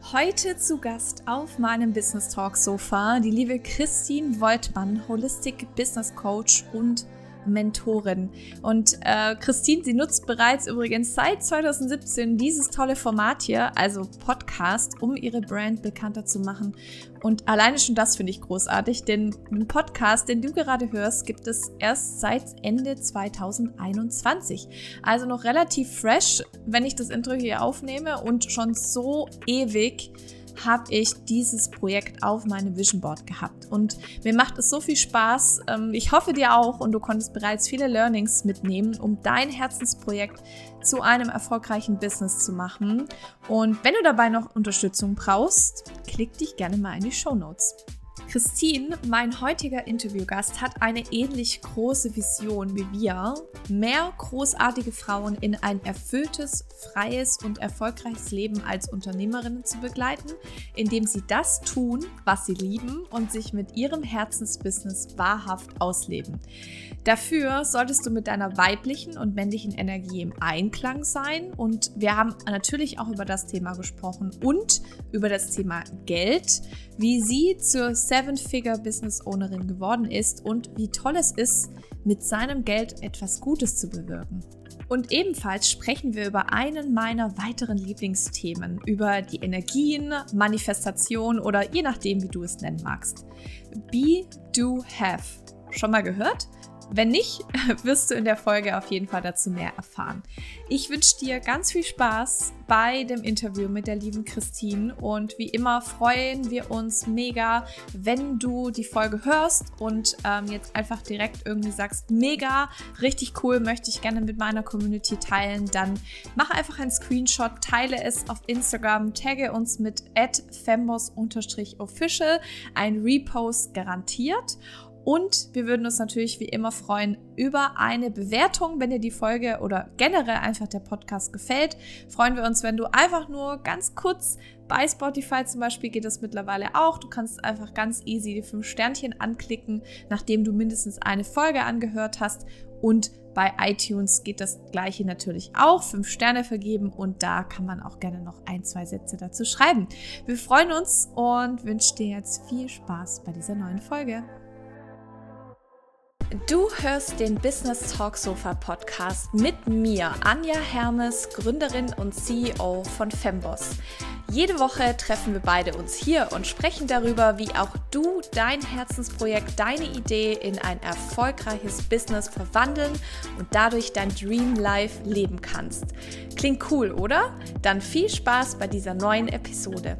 Heute zu Gast auf meinem Business Talk Sofa die liebe Christine Woltmann, Holistic Business Coach und Mentorin. Und Christine, sie nutzt bereits übrigens seit 2017 dieses tolle Format hier, also Podcast, um ihre Brand bekannter zu machen. Und alleine schon das finde ich großartig, denn den Podcast, den du gerade hörst, gibt es erst seit Ende 2021. Also noch relativ fresh, wenn ich das Intro hier aufnehme, und schon so ewig habe ich dieses Projekt auf meinem Vision Board gehabt. Und mir macht es so viel Spaß. Ich hoffe dir auch, und du konntest bereits viele Learnings mitnehmen, um dein Herzensprojekt zu einem erfolgreichen Business zu machen. Und wenn du dabei noch Unterstützung brauchst, klick dich gerne mal in die Shownotes. Christine, mein heutiger Interviewgast, hat eine ähnlich große Vision wie wir, mehr großartige Frauen in ein erfülltes, freies und erfolgreiches Leben als Unternehmerinnen zu begleiten, indem sie das tun, was sie lieben und sich mit ihrem Herzensbusiness wahrhaft ausleben. Dafür solltest du mit deiner weiblichen und männlichen Energie im Einklang sein, und wir haben natürlich auch über das Thema gesprochen und über das Thema Geld, wie sie zur Seven-Figure-Business-Ownerin geworden ist und wie toll es ist, mit seinem Geld etwas Gutes zu bewirken. Und ebenfalls sprechen wir über einen meiner weiteren Lieblingsthemen, über die Energien, Manifestation oder je nachdem, wie du es nennen magst. Be, do, have. Schon mal gehört? Wenn nicht, wirst du in der Folge auf jeden Fall dazu mehr erfahren. Ich wünsche dir ganz viel Spaß bei dem Interview mit der lieben Christine, und wie immer freuen wir uns mega, wenn du die Folge hörst und jetzt einfach direkt irgendwie sagst, mega, richtig cool, möchte ich gerne mit meiner Community teilen. Dann mach einfach einen Screenshot, teile es auf Instagram, tagge uns mit @fembos_official, ein Repost garantiert. Und wir würden uns natürlich wie immer freuen über eine Bewertung, wenn dir die Folge oder generell einfach der Podcast gefällt. Freuen wir uns, wenn du einfach nur ganz kurz, bei Spotify zum Beispiel geht das mittlerweile auch, du kannst einfach ganz easy die 5 Sternchen anklicken, nachdem du mindestens eine Folge angehört hast. Und bei iTunes geht das Gleiche natürlich auch, 5 Sterne vergeben, und da kann man auch gerne noch 1, 2 Sätze dazu schreiben. Wir freuen uns und wünschen dir jetzt viel Spaß bei dieser neuen Folge. Du hörst den Business Talk Sofa Podcast mit mir, Anja Hermes, Gründerin und CEO von Fembos. Jede Woche treffen wir beide uns hier und sprechen darüber, wie auch du dein Herzensprojekt, deine Idee in ein erfolgreiches Business verwandeln und dadurch dein Dream Life leben kannst. Klingt cool, oder? Dann viel Spaß bei dieser neuen Episode.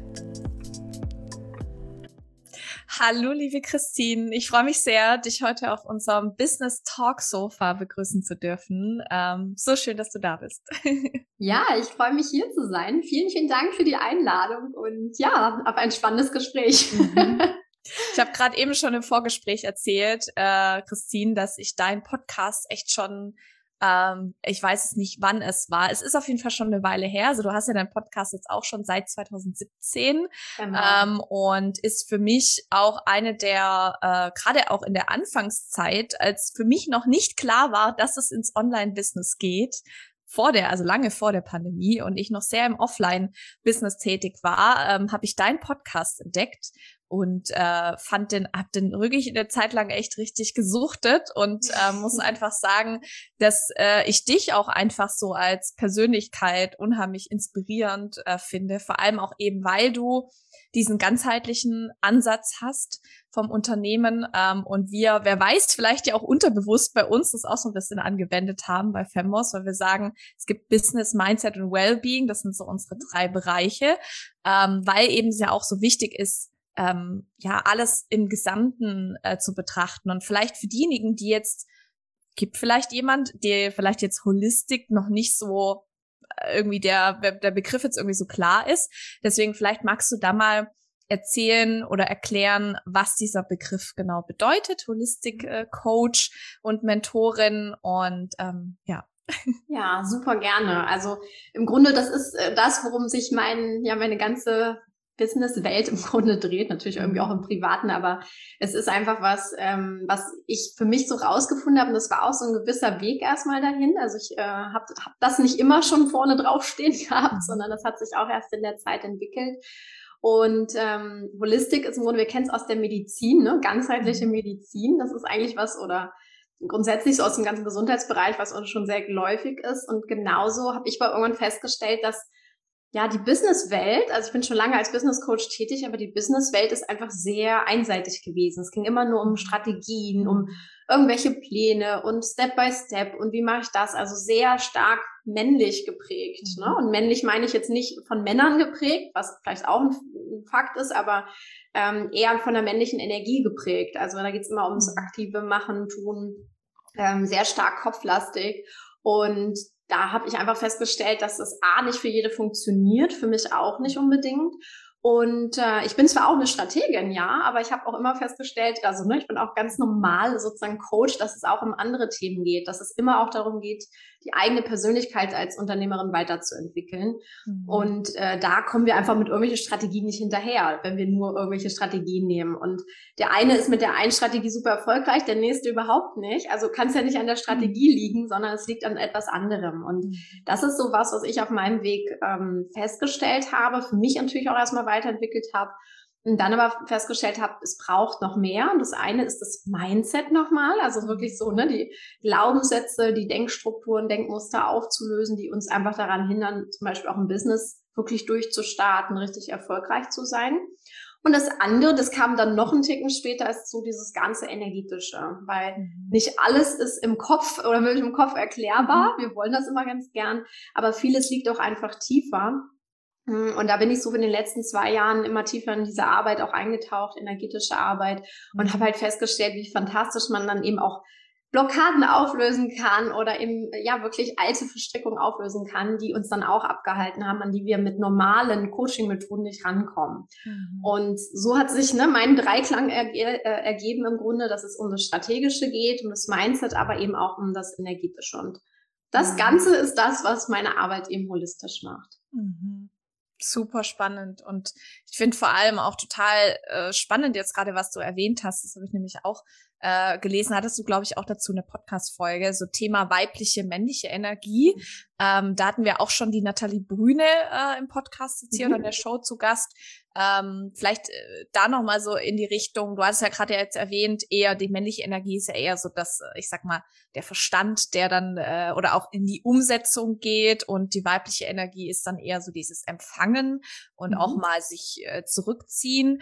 Hallo, liebe Christine. Ich freue mich sehr, dich heute auf unserem Business Talk Sofa begrüßen zu dürfen. So schön, dass du da bist. Ja, ich freue mich, hier zu sein. Vielen, vielen Dank für die Einladung und ja, auf ein spannendes Gespräch. Ich habe gerade eben schon im Vorgespräch erzählt, Christine, dass ich deinen Podcast echt schon, ich weiß es nicht, wann es war. Es ist auf jeden Fall schon eine Weile her. Also du hast ja deinen Podcast jetzt auch schon seit 2017. Genau. Und ist für mich auch eine der, gerade auch in der Anfangszeit, als für mich noch nicht klar war, dass es ins Online-Business geht, also lange vor der Pandemie, und ich noch sehr im Offline-Business tätig war, habe ich deinen Podcast entdeckt und hab den wirklich in der Zeit lang echt richtig gesuchtet und muss einfach sagen, dass ich dich auch einfach so als Persönlichkeit unheimlich inspirierend finde, vor allem auch eben, weil du diesen ganzheitlichen Ansatz hast vom Unternehmen, und wer weiß, vielleicht ja auch unterbewusst bei uns das auch so ein bisschen angewendet haben bei Fembos, weil wir sagen, es gibt Business, Mindset und Wellbeing, das sind so unsere 3 Bereiche, weil eben es ja auch so wichtig ist, alles im Gesamten zu betrachten. Und vielleicht für diejenigen, gibt vielleicht jemand, der vielleicht jetzt Holistik noch nicht so irgendwie der Begriff jetzt irgendwie so klar ist. Deswegen vielleicht magst du da mal erzählen oder erklären, was dieser Begriff genau bedeutet, Holistic Coach und Mentorin, und ja. Ja, super gerne. Also im Grunde, das ist das, worum sich meine ganze Businesswelt im Grunde dreht, natürlich irgendwie auch im Privaten, aber es ist einfach was, was ich für mich so rausgefunden habe und das war auch so ein gewisser Weg erstmal dahin. Also ich hab das nicht immer schon vorne drauf stehen gehabt, sondern das hat sich auch erst in der Zeit entwickelt. Und Holistik ist im Grunde, wir kennen es aus der Medizin, ne? Ganzheitliche Medizin, das ist eigentlich was, oder grundsätzlich so aus dem ganzen Gesundheitsbereich, was uns schon sehr geläufig ist. Und genauso habe ich mal irgendwann festgestellt, dass ja, die Businesswelt, also ich bin schon lange als Business Coach tätig, aber die Businesswelt ist einfach sehr einseitig gewesen. Es ging immer nur um Strategien, um irgendwelche Pläne und Step by Step und wie mache ich das? Also sehr stark männlich geprägt. Ne? Und männlich meine ich jetzt nicht von Männern geprägt, was vielleicht auch ein Fakt ist, aber eher von der männlichen Energie geprägt. Also da geht es immer ums aktive Machen, Tun, sehr stark kopflastig. Und da habe ich einfach festgestellt, dass das A nicht für jede funktioniert, für mich auch nicht unbedingt. Und ich bin zwar auch eine Strategin, ja, aber ich habe auch immer festgestellt, also ne, ich bin auch ganz normal sozusagen Coach, dass es auch um andere Themen geht, dass es immer auch darum geht, die eigene Persönlichkeit als Unternehmerin weiterzuentwickeln. Und da kommen wir einfach mit irgendwelchen Strategien nicht hinterher, wenn wir nur irgendwelche Strategien nehmen. Und der eine ist mit der einen Strategie super erfolgreich, der nächste überhaupt nicht. Also kann es ja nicht an der Strategie liegen, sondern es liegt an etwas anderem. Und das ist so was ich auf meinem Weg festgestellt habe, für mich natürlich auch erstmal weiterentwickelt habe. Und dann aber festgestellt habe, es braucht noch mehr. Und das eine ist das Mindset nochmal. Also wirklich so, ne, die Glaubenssätze, die Denkstrukturen, Denkmuster aufzulösen, die uns einfach daran hindern, zum Beispiel auch im Business wirklich durchzustarten, richtig erfolgreich zu sein. Und das andere, das kam dann noch einen Ticken später, ist so dieses ganze Energetische, weil nicht alles ist im Kopf oder wirklich im Kopf erklärbar. Wir wollen das immer ganz gern, aber vieles liegt auch einfach tiefer. Und da bin ich so in den letzten 2 Jahren immer tiefer in diese Arbeit auch eingetaucht, energetische Arbeit, und habe halt festgestellt, wie fantastisch man dann eben auch Blockaden auflösen kann oder eben ja wirklich alte Verstrickungen auflösen kann, die uns dann auch abgehalten haben, an die wir mit normalen Coaching-Methoden nicht rankommen. Und so hat sich mein Dreiklang ergeben im Grunde, dass es um das Strategische geht, um das Mindset, aber eben auch um das Energetische. Und das Ganze ist das, was meine Arbeit eben holistisch macht. Super spannend, und ich finde vor allem auch total spannend jetzt gerade, was du erwähnt hast. Das habe ich nämlich auch gelesen, hattest du, glaube ich, auch dazu eine Podcast-Folge, so Thema weibliche, männliche Energie. Da hatten wir auch schon die Nathalie Brüne im Podcast jetzt hier oder in der Show zu Gast. Vielleicht da nochmal so in die Richtung, du hast ja gerade jetzt erwähnt, eher die männliche Energie ist ja eher so das, ich sag mal, der Verstand, der dann oder auch in die Umsetzung geht, und die weibliche Energie ist dann eher so dieses Empfangen und auch mal sich zurückziehen.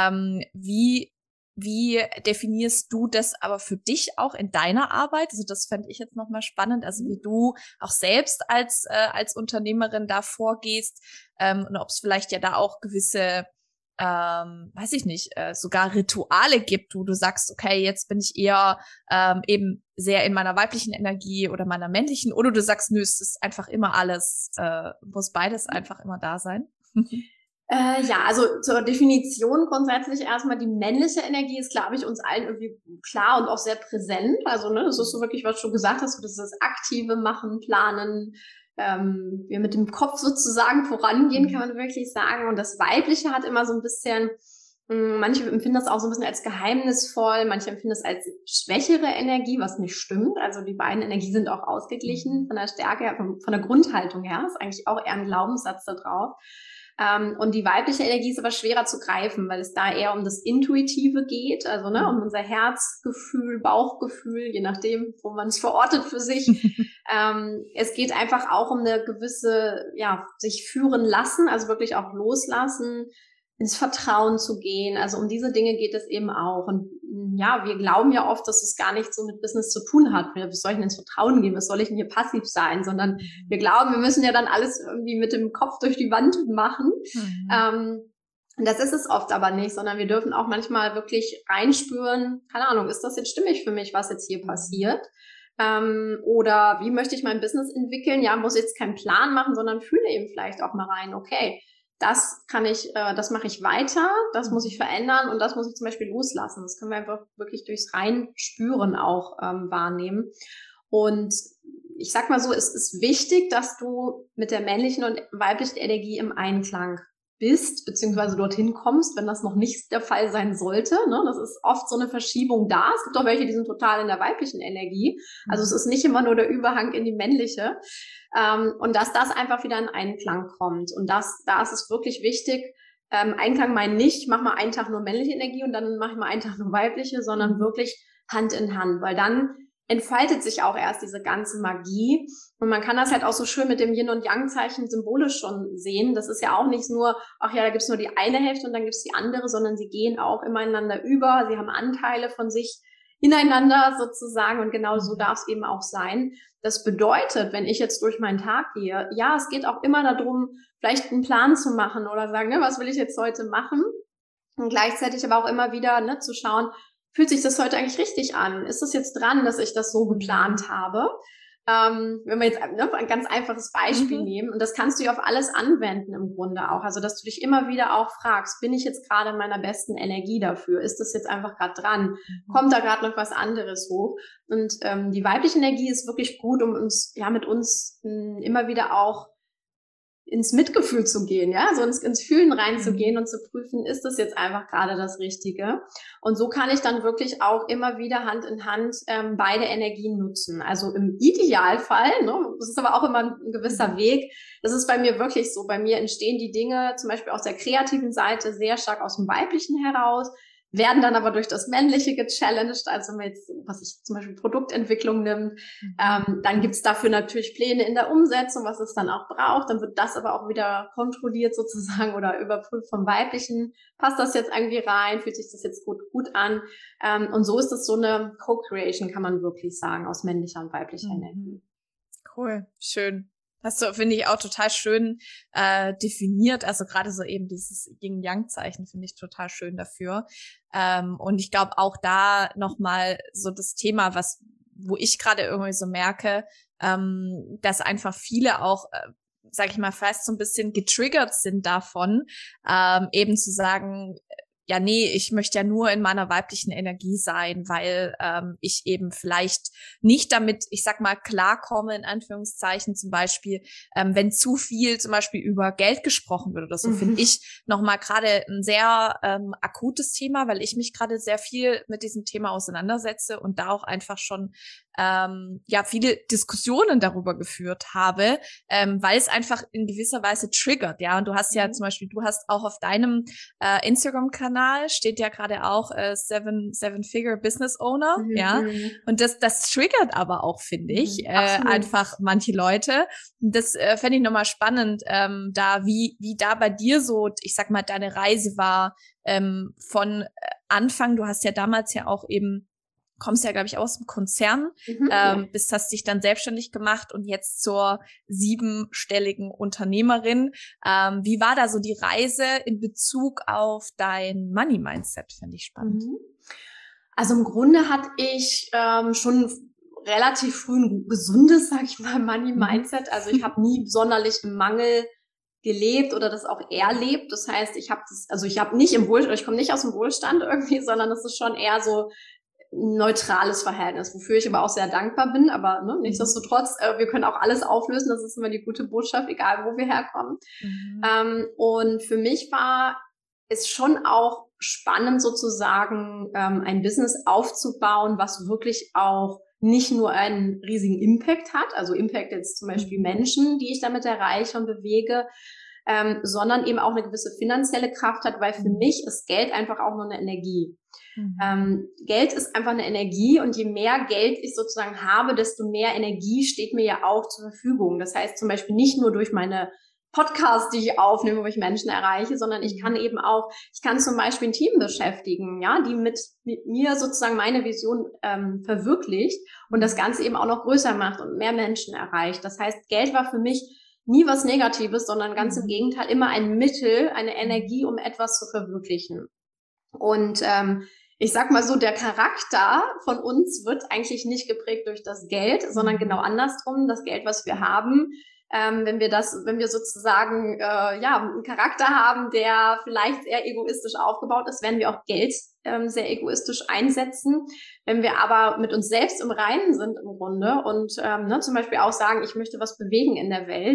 Wie definierst du das aber für dich auch in deiner Arbeit? Also das fände ich jetzt nochmal spannend, also wie du auch selbst als Unternehmerin da vorgehst, und ob es vielleicht ja da auch gewisse, weiß ich nicht, sogar Rituale gibt, wo du sagst, okay, jetzt bin ich eher eben sehr in meiner weiblichen Energie oder meiner männlichen, oder du sagst, nö, es ist einfach immer alles, muss beides einfach immer da sein. Ja, also zur Definition grundsätzlich erstmal, die männliche Energie ist, glaube ich, uns allen irgendwie klar und auch sehr präsent. Also, ne, das ist so wirklich, was du gesagt hast, so dieses aktive Machen, Planen, wir mit dem Kopf sozusagen vorangehen, kann man wirklich sagen. Und das Weibliche hat immer so ein bisschen, manche empfinden das auch so ein bisschen als geheimnisvoll, manche empfinden es als schwächere Energie, was nicht stimmt. Also die beiden Energien sind auch ausgeglichen von der Stärke her, von der Grundhaltung her. Ist eigentlich auch eher ein Glaubenssatz da drauf. Und die weibliche Energie ist aber schwerer zu greifen, weil es da eher um das Intuitive geht, also um unser Herzgefühl, Bauchgefühl, je nachdem, wo man es verortet für sich. Es geht einfach auch um eine gewisse, ja, sich führen lassen, also wirklich auch loslassen, ins Vertrauen zu gehen. Also um diese Dinge geht es eben auch. Und ja, wir glauben ja oft, dass es gar nichts so mit Business zu tun hat. Wie soll ich denn ins Vertrauen gehen? Was soll ich denn hier passiv sein? Sondern wir glauben, wir müssen ja dann alles irgendwie mit dem Kopf durch die Wand machen. Und das ist es oft aber nicht, sondern wir dürfen auch manchmal wirklich reinspüren, keine Ahnung, ist das jetzt stimmig für mich, was jetzt hier passiert? Oder wie möchte ich mein Business entwickeln? Ja, muss jetzt keinen Plan machen, sondern fühle eben vielleicht auch mal rein, okay, das das mache ich weiter, das muss ich verändern und das muss ich zum Beispiel loslassen. Das können wir einfach wirklich durchs Reinspüren auch wahrnehmen. Und ich sag mal so, es ist wichtig, dass du mit der männlichen und weiblichen Energie im Einklang bist, beziehungsweise dorthin kommst, wenn das noch nicht der Fall sein sollte. Ne? Das ist oft so eine Verschiebung da. Es gibt auch welche, die sind total in der weiblichen Energie. Also es ist nicht immer nur der Überhang in die männliche. Und dass das einfach wieder in Einklang kommt. Und da ist es wirklich wichtig, Einklang meint nicht, ich mache mal einen Tag nur männliche Energie und dann mache ich mal einen Tag nur weibliche, sondern wirklich Hand in Hand, weil dann entfaltet sich auch erst diese ganze Magie. Und man kann das halt auch so schön mit dem Yin- und Yang-Zeichen symbolisch schon sehen. Das ist ja auch nicht nur, ach ja, da gibt's nur die eine Hälfte und dann gibt's die andere, sondern sie gehen auch immer ineinander über. Sie haben Anteile von sich ineinander sozusagen und genau so darf es eben auch sein. Das bedeutet, wenn ich jetzt durch meinen Tag gehe, ja, es geht auch immer darum, vielleicht einen Plan zu machen oder sagen, ne, was will ich jetzt heute machen? Und gleichzeitig aber auch immer wieder ne, zu schauen, fühlt sich das heute eigentlich richtig an? Ist es jetzt dran, dass ich das so geplant habe? Wenn wir jetzt ne, ein ganz einfaches Beispiel nehmen, und das kannst du ja auf alles anwenden im Grunde auch, also dass du dich immer wieder auch fragst, bin ich jetzt gerade in meiner besten Energie dafür? Ist das jetzt einfach gerade dran? Kommt da gerade noch was anderes hoch? Und die weibliche Energie ist wirklich gut, um uns ja mit uns immer wieder auch ins Mitgefühl zu gehen, ja, so ins Fühlen reinzugehen und zu prüfen, ist das jetzt einfach gerade das Richtige? Und so kann ich dann wirklich auch immer wieder Hand in Hand beide Energien nutzen. Also im Idealfall, ne, das ist aber auch immer ein gewisser Weg, das ist bei mir wirklich so, bei mir entstehen die Dinge zum Beispiel aus der kreativen Seite sehr stark aus dem Weiblichen heraus, werden dann aber durch das Männliche gechallenged, also wenn man jetzt, was ich zum Beispiel Produktentwicklung nimmt, dann gibt's dafür natürlich Pläne in der Umsetzung, was es dann auch braucht, dann wird das aber auch wieder kontrolliert sozusagen oder überprüft vom Weiblichen, passt das jetzt irgendwie rein, fühlt sich das jetzt gut an und so ist es so eine Co-Creation, kann man wirklich sagen, aus männlicher und weiblicher Energie. Cool, schön. Hast du, finde ich, auch total schön definiert. Also gerade so eben dieses Yin-Yang-Zeichen finde ich total schön dafür. Und ich glaube auch da nochmal so das Thema, wo ich gerade irgendwie so merke, dass einfach viele auch, sag ich mal, fast so ein bisschen getriggert sind davon, eben zu sagen, ja, nee, ich möchte ja nur in meiner weiblichen Energie sein, weil ich eben vielleicht nicht damit, ich sag mal, klarkomme, in Anführungszeichen, zum Beispiel, wenn zu viel zum Beispiel über Geld gesprochen wird oder so, finde ich nochmal gerade ein sehr akutes Thema, weil ich mich gerade sehr viel mit diesem Thema auseinandersetze und da auch einfach schon ja viele Diskussionen darüber geführt habe, weil es einfach in gewisser Weise triggert, ja. Und du hast ja zum Beispiel, du hast auch auf deinem Instagram-Kanal steht ja gerade auch Seven-Figure Business Owner, ja. Und das triggert aber auch, finde ich, einfach manche Leute. Und das fände ich nochmal spannend, da wie da bei dir so, ich sag mal, deine Reise war von Anfang. Du hast ja damals ja auch eben kommst ja, glaube ich, aus dem Konzern, hast dich dann selbstständig gemacht und jetzt zur 7-stelligen Unternehmerin. Wie war da so die Reise in Bezug auf dein Money-Mindset? Finde ich spannend. Also im Grunde hatte ich schon relativ früh ein gesundes, sag ich mal, Money-Mindset. Also ich habe nie sonderlich im Mangel gelebt oder das auch erlebt. Das heißt, ich habe nicht im Wohlstand, ich komme nicht aus dem Wohlstand irgendwie, sondern das ist schon eher so neutrales Verhältnis, wofür ich aber auch sehr dankbar bin, aber ne, nichtsdestotrotz, wir können auch alles auflösen, das ist immer die gute Botschaft, egal wo wir herkommen. Und für mich war es schon auch spannend sozusagen, ein Business aufzubauen, was wirklich auch nicht nur einen riesigen Impact hat, also Impact jetzt zum Beispiel Menschen, die ich damit erreiche und bewege, sondern eben auch eine gewisse finanzielle Kraft hat, weil für mich ist Geld einfach auch nur eine Energie. Geld ist einfach eine Energie und je mehr Geld ich sozusagen habe, desto mehr Energie steht mir ja auch zur Verfügung. Das heißt zum Beispiel nicht nur durch meine Podcasts, die ich aufnehme, wo ich Menschen erreiche, sondern ich kann zum Beispiel ein Team beschäftigen, ja, die mit mir sozusagen meine Vision verwirklicht und das Ganze eben auch noch größer macht und mehr Menschen erreicht. Das heißt, Geld war für mich nie was Negatives, sondern ganz im Gegenteil immer ein Mittel, eine Energie, um etwas zu verwirklichen. Und ich sag mal so, der Charakter von uns wird eigentlich nicht geprägt durch das Geld, sondern genau andersrum. Das Geld, was wir haben, wenn wir sozusagen einen Charakter haben, der vielleicht sehr egoistisch aufgebaut ist, werden wir auch Geld sehr egoistisch einsetzen. Wenn wir aber mit uns selbst im Reinen sind im Grunde und zum Beispiel auch sagen, ich möchte was bewegen in der Welt,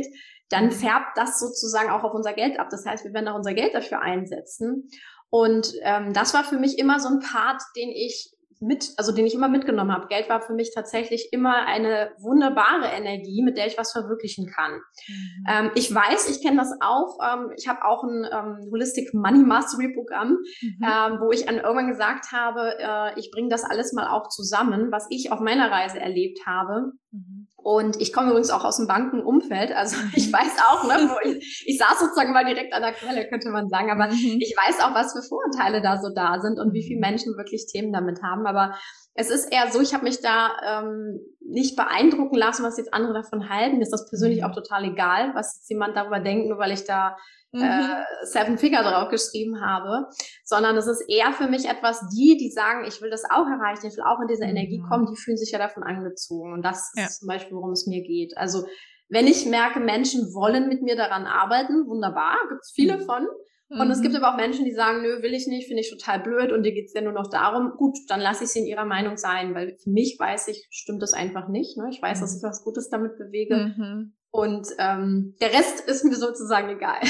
dann färbt das sozusagen auch auf unser Geld ab. Das heißt, wir werden auch unser Geld dafür einsetzen. Und das war für mich immer so ein Part, den ich immer mitgenommen habe. Geld war für mich tatsächlich immer eine wunderbare Energie, mit der ich was verwirklichen kann. Ich weiß, ich kenne das auch. Ich habe auch ein Holistic Money Mastery Programm, wo ich irgendwann gesagt habe, ich bringe das alles mal auch zusammen, was ich auf meiner Reise erlebt habe. Und ich komme übrigens auch aus dem Bankenumfeld, also ich weiß auch, ne, ich saß sozusagen mal direkt an der Quelle, könnte man sagen, aber ich weiß auch, was für Vorurteile da so da sind und wie viele Menschen wirklich Themen damit haben, aber es ist eher so, ich habe mich da nicht beeindrucken lassen, was jetzt andere davon halten. Mir ist das persönlich auch total egal, was jetzt jemand darüber denkt, nur weil ich da 7 Figure drauf geschrieben habe, sondern es ist eher für mich etwas, die sagen, ich will das auch erreichen, ich will auch in diese Energie kommen, die fühlen sich ja davon angezogen. Und das ist zum Beispiel, worum es mir geht. Also wenn ich merke, Menschen wollen mit mir daran arbeiten, wunderbar, gibt es viele von. Und es gibt aber auch Menschen, die sagen, nö, will ich nicht, finde ich total blöd und dir geht's ja nur noch darum, gut, dann lasse ich sie in ihrer Meinung sein, weil für mich weiß ich, stimmt das einfach nicht. Ne? Ich weiß, dass ich was Gutes damit bewege. Und der Rest ist mir sozusagen egal.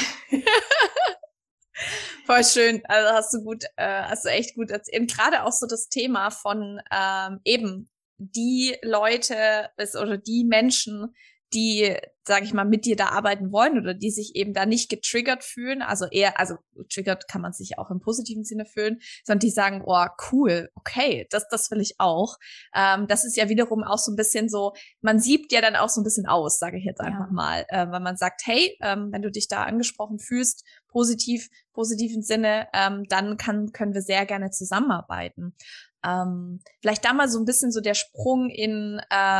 Voll schön. Also hast du echt gut erzählt. Gerade auch so das Thema von eben die Leute oder die Menschen, die, sage ich mal, mit dir da arbeiten wollen oder die sich eben da nicht getriggert fühlen, also triggert kann man sich auch im positiven Sinne fühlen, sondern die sagen, oh, cool, okay, das will ich auch. Das ist ja wiederum auch so ein bisschen so, man siebt ja dann auch so ein bisschen aus, sage ich jetzt einfach mal, weil man sagt, hey, wenn du dich da angesprochen fühlst, positiven Sinne, dann können wir sehr gerne zusammenarbeiten. Vielleicht da mal so ein bisschen so der Sprung in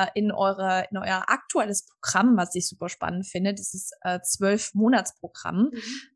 euer aktuelles Programm, was ich super spannend finde, dieses 12-Monats-Programm.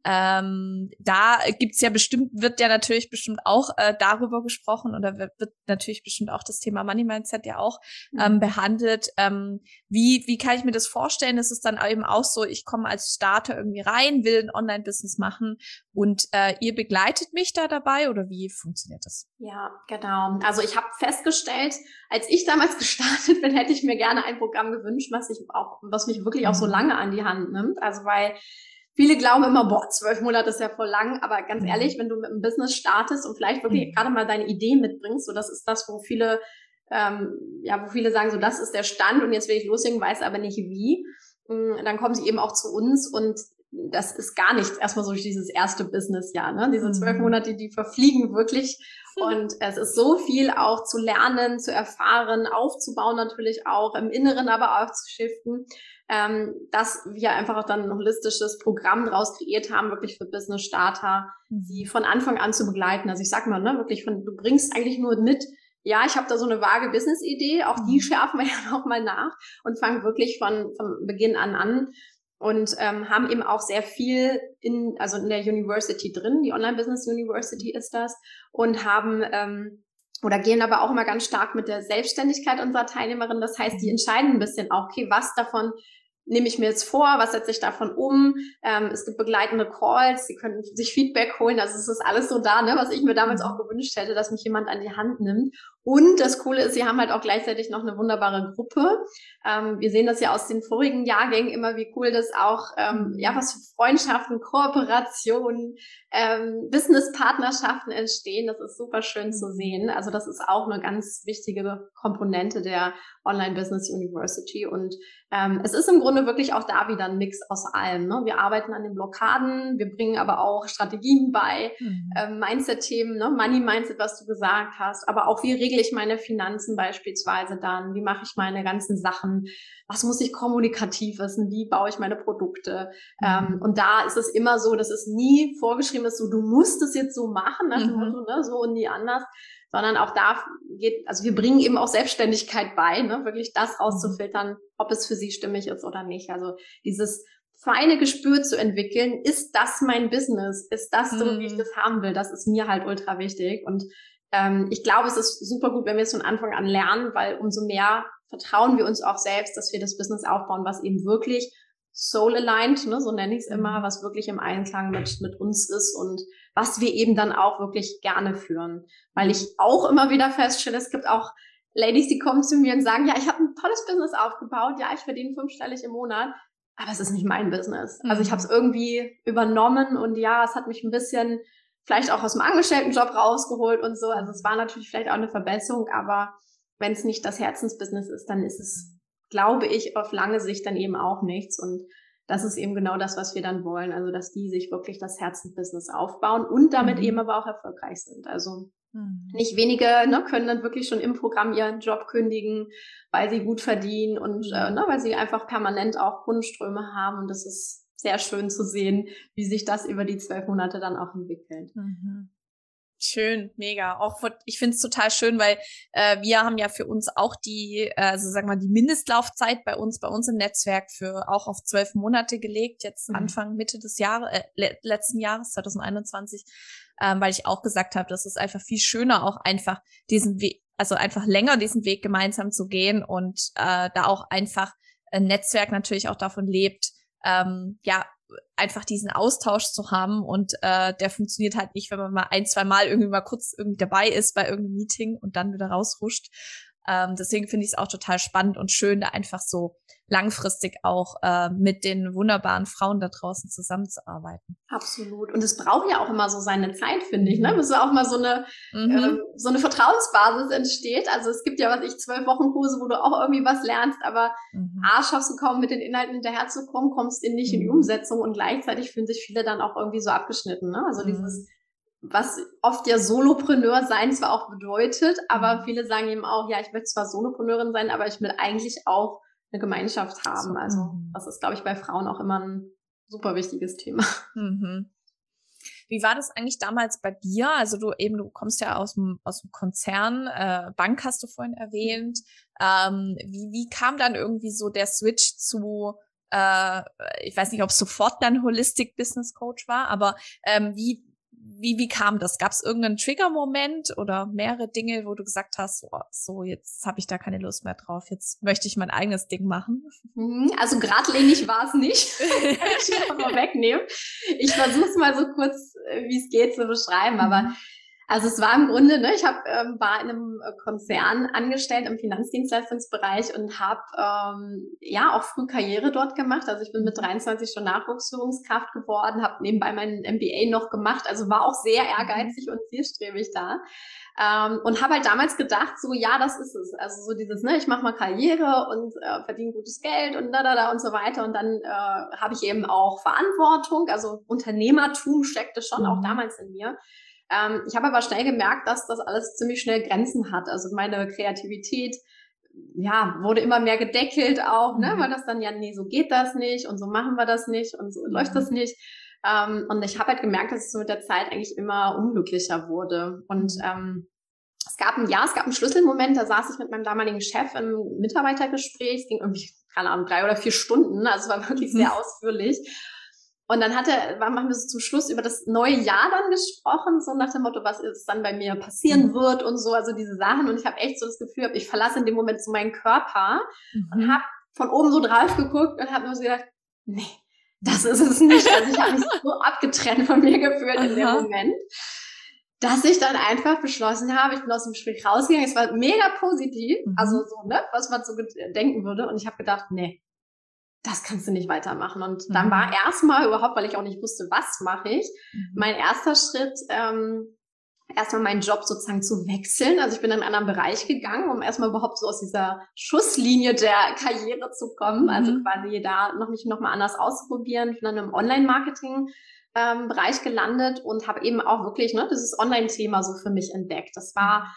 Da gibt's ja wird ja natürlich bestimmt auch darüber gesprochen oder wird natürlich bestimmt auch das Thema Money Mindset ja auch behandelt. Wie kann ich mir das vorstellen? Das ist dann eben auch so, ich komme als Starter irgendwie rein, will ein Online-Business machen und ihr begleitet mich da dabei oder wie funktioniert das? Ja, genau. Also ich habe festgestellt, als ich damals gestartet bin, hätte ich mir gerne ein Programm gewünscht, was mich wirklich auch so lange an die Hand nimmt. Also weil viele glauben immer, 12 Monate ist ja voll lang, aber ganz ehrlich, wenn du mit einem Business startest und vielleicht wirklich gerade mal deine Idee mitbringst, so das ist das, wo viele sagen, so das ist der Stand und jetzt will ich loslegen, weiß aber nicht wie, dann kommen sie eben auch zu uns und das ist gar nichts erstmal so durch dieses erste Businessjahr, ne? Diese 12 Monate, die verfliegen wirklich. Und es ist so viel auch zu lernen, zu erfahren, aufzubauen natürlich auch, im Inneren aber auch zu shiften, dass wir einfach auch dann ein holistisches Programm draus kreiert haben, wirklich für Business-Starter, die von Anfang an zu begleiten. Also ich sag mal, ne, wirklich du bringst eigentlich nur mit, ja, ich habe da so eine vage Business-Idee, auch die schärfen wir ja noch mal nach und fangen wirklich von Beginn an. Und haben eben auch sehr viel in der University drin, die Online Business University ist das, und haben oder gehen aber auch immer ganz stark mit der Selbstständigkeit unserer Teilnehmerin. Das heißt, die entscheiden ein bisschen auch, okay, was davon nehme ich mir jetzt vor, was setze ich davon um? Es gibt begleitende Calls, sie können sich Feedback holen, also es ist alles so da, ne, was ich mir damals auch gewünscht hätte, dass mich jemand an die Hand nimmt. Und das Coole ist, sie haben halt auch gleichzeitig noch eine wunderbare Gruppe. Wir sehen das ja aus den vorigen Jahrgängen immer, wie cool das auch, was für Freundschaften, Kooperationen, Business-Partnerschaften entstehen. Das ist super schön zu sehen. Also das ist auch eine ganz wichtige Komponente der Online Business University. Und es ist im Grunde wirklich auch da wieder ein Mix aus allem. Ne? Wir arbeiten an den Blockaden, wir bringen aber auch Strategien bei, Mindset-Themen, ne? Money-Mindset, was du gesagt hast, aber auch wie regle ich meine Finanzen beispielsweise dann, wie mache ich meine ganzen Sachen, was muss ich kommunikativ wissen, wie baue ich meine Produkte. Und da ist es immer so, dass es nie vorgeschrieben ist, so du musst es jetzt so machen, nach dem Motto, ne? So und nie anders. Sondern auch wir bringen eben auch Selbstständigkeit bei, ne? Wirklich das rauszufiltern, ob es für sie stimmig ist oder nicht. Also dieses feine Gespür zu entwickeln, ist das mein Business? Ist das so, wie ich das haben will? Das ist mir halt ultra wichtig. Und ich glaube, es ist super gut, wenn wir es von Anfang an lernen, weil umso mehr vertrauen wir uns auch selbst, dass wir das Business aufbauen, was eben wirklich soul-aligned, ne, so nenne ich es immer, was wirklich im Einklang mit uns ist und was wir eben dann auch wirklich gerne führen. Weil ich auch immer wieder feststelle, es gibt auch Ladies, die kommen zu mir und sagen, ja, ich habe ein tolles Business aufgebaut, ja, ich verdiene 5-stellig im Monat, aber es ist nicht mein Business. Also ich habe es irgendwie übernommen und ja, es hat mich ein bisschen vielleicht auch aus dem Angestelltenjob rausgeholt und so. Also es war natürlich vielleicht auch eine Verbesserung, aber wenn es nicht das Herzensbusiness ist, dann ist es, glaube ich, auf lange Sicht dann eben auch nichts. Und das ist eben genau das, was wir dann wollen. Also dass die sich wirklich das Herzensbusiness aufbauen und damit eben aber auch erfolgreich sind. Also nicht wenige können dann wirklich schon im Programm ihren Job kündigen, weil sie gut verdienen und weil sie einfach permanent auch Kundenströme haben. Und das ist sehr schön zu sehen, wie sich das über die 12 Monate dann auch entwickelt. Schön, mega. Ich finde es total schön, weil wir haben ja für uns auch die Mindestlaufzeit bei uns im Netzwerk für auch auf 12 Monate gelegt, jetzt Anfang, Mitte des Jahres, letzten Jahres, 2021, weil ich auch gesagt habe, das ist einfach viel schöner, auch einfach diesen Weg, also einfach länger diesen Weg gemeinsam zu gehen und da auch einfach ein Netzwerk natürlich auch davon lebt, einfach diesen Austausch zu haben und der funktioniert halt nicht, wenn man mal 1-2 Mal irgendwie mal kurz irgendwie dabei ist bei irgendeinem Meeting und dann wieder rausrutscht. Deswegen finde ich es auch total spannend und schön, da einfach so langfristig auch mit den wunderbaren Frauen da draußen zusammenzuarbeiten. Absolut. Und es braucht ja auch immer so seine Zeit, finde ich, ne? Bis auch mal so eine Vertrauensbasis entsteht. Also es gibt ja, 12 Wochen Kurse, wo du auch irgendwie was lernst, aber schaffst du kaum mit den Inhalten hinterherzukommen, kommst nicht in die Umsetzung und gleichzeitig fühlen sich viele dann auch irgendwie so abgeschnitten, ne? Also dieses, was oft ja Solopreneur sein zwar auch bedeutet, aber viele sagen eben auch, ja, ich möchte zwar Solopreneurin sein, aber ich will eigentlich auch eine Gemeinschaft haben. Also das ist, glaube ich, bei Frauen auch immer ein super wichtiges Thema. Wie war das eigentlich damals bei dir? Also du kommst ja aus dem Konzern, Bank hast du vorhin erwähnt. Wie kam dann irgendwie so der Switch zu, ich weiß nicht, ob es sofort dann Holistic Business Coach war, aber wie kam das? Gab es irgendeinen Trigger-Moment oder mehrere Dinge, wo du gesagt hast, so jetzt habe ich da keine Lust mehr drauf, jetzt möchte ich mein eigenes Ding machen? Also geradlinig war es nicht. Kann ich einfach mal wegnehmen. Ich versuche es mal so kurz, wie es geht, zu beschreiben. Aber also es war im Grunde, ich war in einem Konzern angestellt im Finanzdienstleistungsbereich und habe auch früh Karriere dort gemacht. Also ich bin mit 23 schon Nachwuchsführungskraft geworden, habe nebenbei meinen MBA noch gemacht, also war auch sehr ehrgeizig und zielstrebig da. Und habe halt damals gedacht, so ja, das ist es. Also so dieses, ich mache mal Karriere und verdiene gutes Geld und und so weiter. Und dann habe ich eben auch Verantwortung, also Unternehmertum steckte schon auch damals in mir. Ich habe aber schnell gemerkt, dass das alles ziemlich schnell Grenzen hat. Also meine Kreativität, wurde immer mehr gedeckelt auch, weil das dann so geht das nicht und so machen wir das nicht und so läuft das nicht. Und ich habe halt gemerkt, dass ich so mit der Zeit eigentlich immer unglücklicher wurde. Und es gab einen Schlüsselmoment, da saß ich mit meinem damaligen Chef im Mitarbeitergespräch. Es ging irgendwie, keine Ahnung, 3 oder 4 Stunden. Also es war wirklich sehr ausführlich. Und dann haben wir so zum Schluss über das neue Jahr dann gesprochen, so nach dem Motto, was jetzt dann bei mir passieren wird und so, also diese Sachen. Und ich habe echt so das Gefühl, ich verlasse in dem Moment so meinen Körper und habe von oben so drauf geguckt und habe nur so gedacht, nee, das ist es nicht. Also ich habe mich so abgetrennt von mir gefühlt in dem Moment, dass ich dann einfach beschlossen habe, ich bin aus dem Gespräch rausgegangen, es war mega positiv, also so, was man so denken würde. Und ich habe gedacht, nee, das kannst du nicht weitermachen. Und dann war erstmal überhaupt, weil ich auch nicht wusste, was mache ich, mein erster Schritt, erstmal meinen Job sozusagen zu wechseln. Also ich bin in einen anderen Bereich gegangen, um erstmal überhaupt so aus dieser Schusslinie der Karriere zu kommen. Also quasi da mich noch mal anders auszuprobieren. Ich bin dann im Online-Marketing Bereich gelandet und habe eben auch wirklich dieses Online-Thema so für mich entdeckt. Das war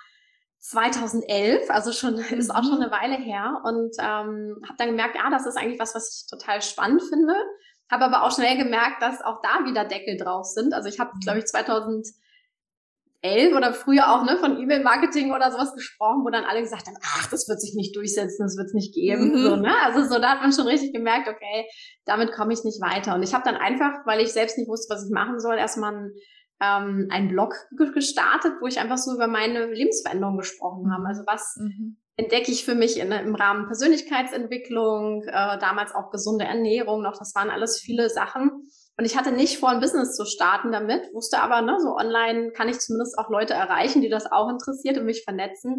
2011, also ist auch schon eine Weile her, und habe dann gemerkt, das ist eigentlich was ich total spannend finde. Habe aber auch schnell gemerkt, dass auch da wieder Deckel drauf sind. Also ich habe, glaube ich, 2011 oder früher auch von E-Mail-Marketing oder sowas gesprochen, wo dann alle gesagt haben, das wird sich nicht durchsetzen, das wird es nicht geben. So, Also so, da hat man schon richtig gemerkt, okay, damit komme ich nicht weiter. Und ich habe dann einfach, weil ich selbst nicht wusste, was ich machen soll, erstmal einen Blog gestartet, wo ich einfach so über meine Lebensveränderung gesprochen habe. Also was entdecke ich für mich im Rahmen Persönlichkeitsentwicklung, damals auch gesunde Ernährung noch, das waren alles viele Sachen. Und ich hatte nicht vor, ein Business zu starten damit, wusste aber, so online kann ich zumindest auch Leute erreichen, die das auch interessiert und mich vernetzen.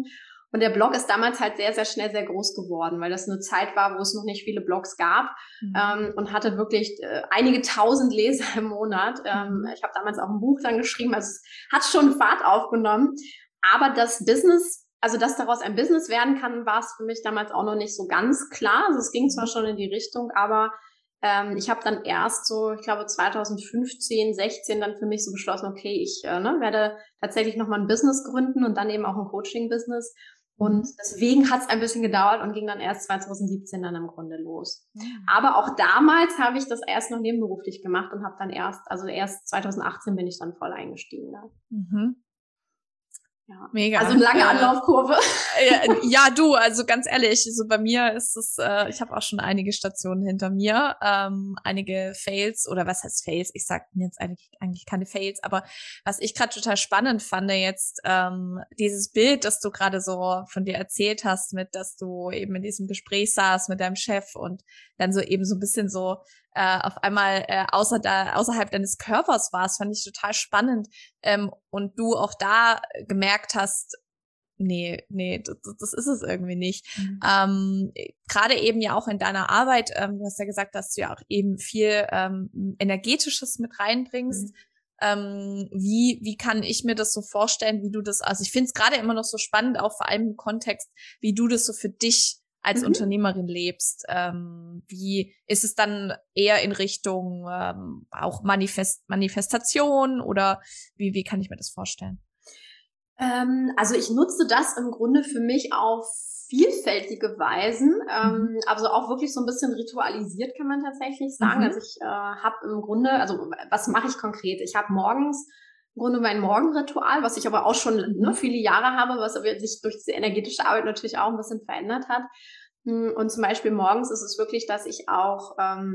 Und der Blog ist damals halt sehr, sehr schnell sehr groß geworden, weil das eine Zeit war, wo es noch nicht viele Blogs gab, und hatte wirklich einige tausend Leser im Monat. Ich habe damals auch ein Buch dann geschrieben, also es hat schon Fahrt aufgenommen. Aber das Business, also dass daraus ein Business werden kann, war es für mich damals auch noch nicht so ganz klar. Also es ging zwar schon in die Richtung, aber ich habe dann erst so, ich glaube 2015, 16 dann für mich so beschlossen, okay, ich werde tatsächlich nochmal ein Business gründen und dann eben auch ein Coaching-Business. Und deswegen hat es ein bisschen gedauert und ging dann erst 2017 dann im Grunde los. Aber auch damals habe ich das erst noch nebenberuflich gemacht und habe dann erst 2018 bin ich dann voll eingestiegen. Da. Ja. Mega. Also eine lange Anlaufkurve. Ja, du, also ganz ehrlich, so bei mir ist es, ich habe auch schon einige Stationen hinter mir, einige Fails, oder was heißt Fails? Ich sag jetzt eigentlich keine Fails, aber was ich gerade total spannend fand jetzt, dieses Bild, das du gerade so von dir erzählt hast, mit, dass du eben in diesem Gespräch saßt mit deinem Chef und dann so eben so ein bisschen so auf einmal außerhalb deines Körpers warst, fand ich total spannend. Und du auch da gemerkt hast, nee, das ist es irgendwie nicht. Gerade eben ja auch in deiner Arbeit, du hast ja gesagt, dass du ja auch eben viel Energetisches mit reinbringst. Wie kann ich mir das so vorstellen, wie du das, also ich finde es gerade immer noch so spannend, auch vor allem im Kontext, wie du das so für dich als Unternehmerin lebst. Wie ist es dann eher in Richtung auch Manifestation oder wie kann ich mir das vorstellen? Also ich nutze das im Grunde für mich auf vielfältige Weisen, also auch wirklich so ein bisschen ritualisiert, kann man tatsächlich sagen. Also ich habe im Grunde, also was mache ich konkret? Ich habe morgens im Grunde mein Morgenritual, was ich aber auch schon viele Jahre habe, was aber sich durch diese energetische Arbeit natürlich auch ein bisschen verändert hat. Und zum Beispiel morgens ist es wirklich, dass ich auch